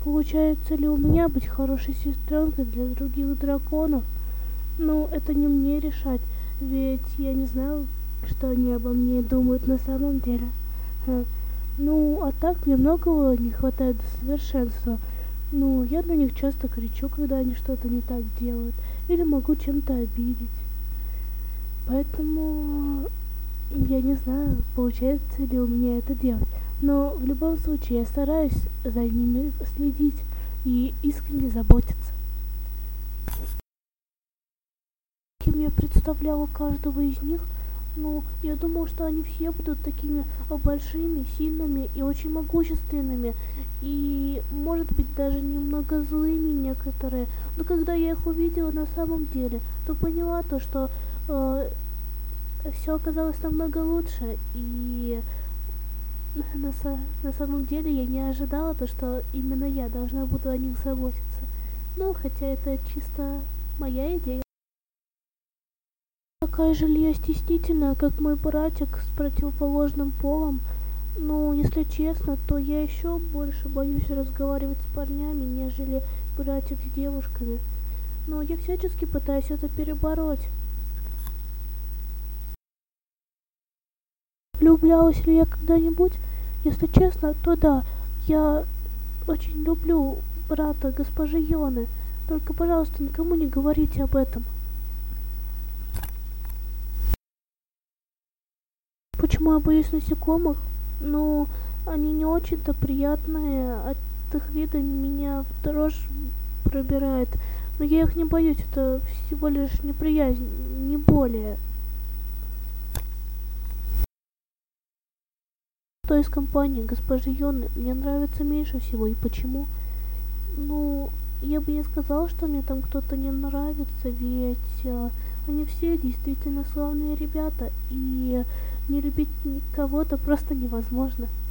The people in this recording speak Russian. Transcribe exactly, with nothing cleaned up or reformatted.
получается ли у меня быть хорошей сестренкой для других драконов? Ну, это не мне решать, ведь я не знаю, что они обо мне думают на самом деле. Ха. Ну, а так мне многого не хватает до совершенства. Ну, я на них часто кричу, когда они что-то не так делают, или могу чем-то обидеть. Поэтому я не знаю, получается ли у меня это делать. Но в любом случае я стараюсь за ними следить и искренне заботиться. Кем я представляла каждого из них, ну, я думал, что они все будут такими большими, сильными и очень могущественными. И, может быть, даже немного злыми некоторые. Но когда я их увидела на самом деле, то поняла то, что э, все оказалось намного лучше. И на, на самом деле я не ожидала то, что именно я должна буду о них заботиться. Ну, хотя это чисто моя идея. Такая же ли я стеснительная, как мой братик с противоположным полом? Ну, если честно, то я еще больше боюсь разговаривать с парнями, нежели братик с девушками. Но я всячески пытаюсь это перебороть. Влюблялась ли я когда-нибудь? Если честно, то да. Я очень люблю брата госпожи Йоны. Только, пожалуйста, никому не говорите об этом. Почему я боюсь насекомых? Ну, они не очень-то приятные. От их вида меня в дрожь пробирает. Но я их не боюсь, это всего лишь неприязнь, не более. Кто из компании госпожи Йоны мне нравится меньше всего и почему? Ну, я бы не сказала, что мне там кто-то не нравится, ведь э, они все действительно славные ребята, и не любить кого-то просто невозможно.